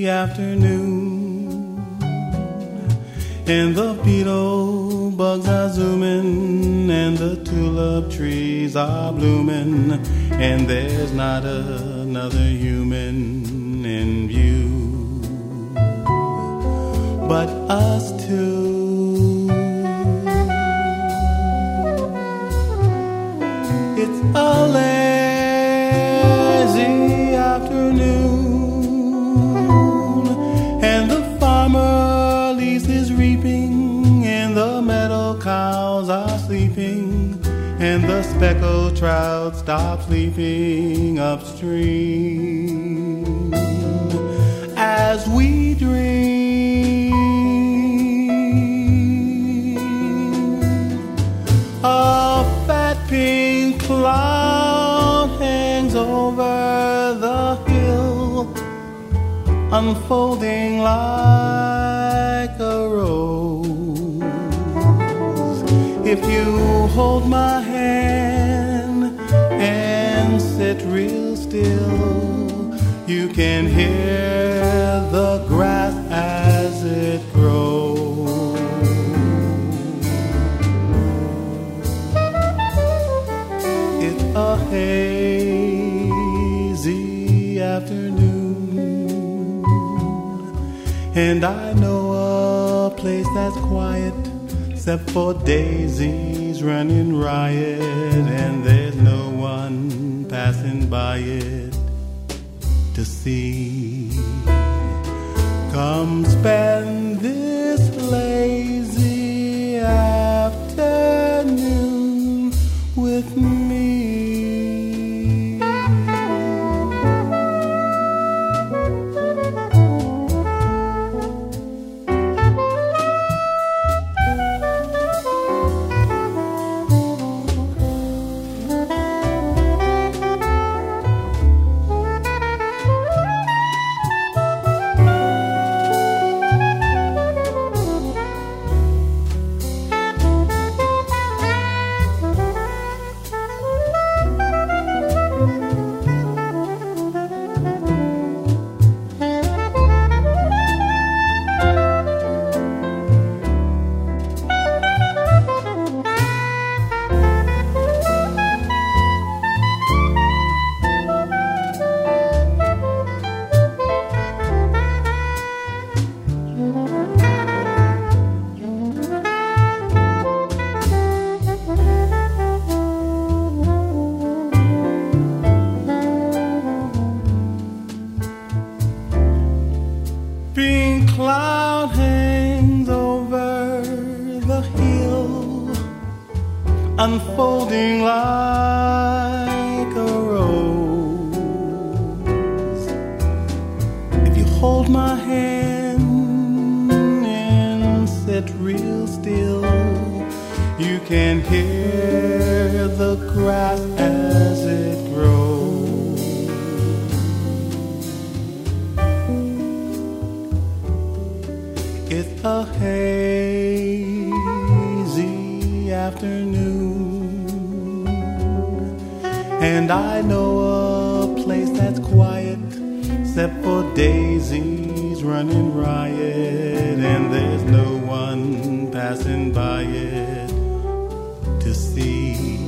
afternoon, and the beetle bugs are zooming, and the tulip trees are blooming, and there's not another human in view but us two. It's a lazy afternoon, and the farmer leaves his reaping, and the meadow cows are sleeping, and the speckled trout stop sleeping upstream as we dream. A fat pink cloud hangs over the hill, unfolding like a rose. If you hold my hand and sit real still, you can hear the grass as it grows. It's a hazy afternoon, and I know a place that's quiet except for daisies running riot, and there's no one passing by it to see. Come spend this lazy afternoon with me. Pink cloud hangs over the hill, unfolding like a rose. If you hold my hand and sit real still, you can hear the grass as it grows. It's a hazy afternoon, and I know a place that's quiet except for daisies running riot, and there's no one passing by it to see.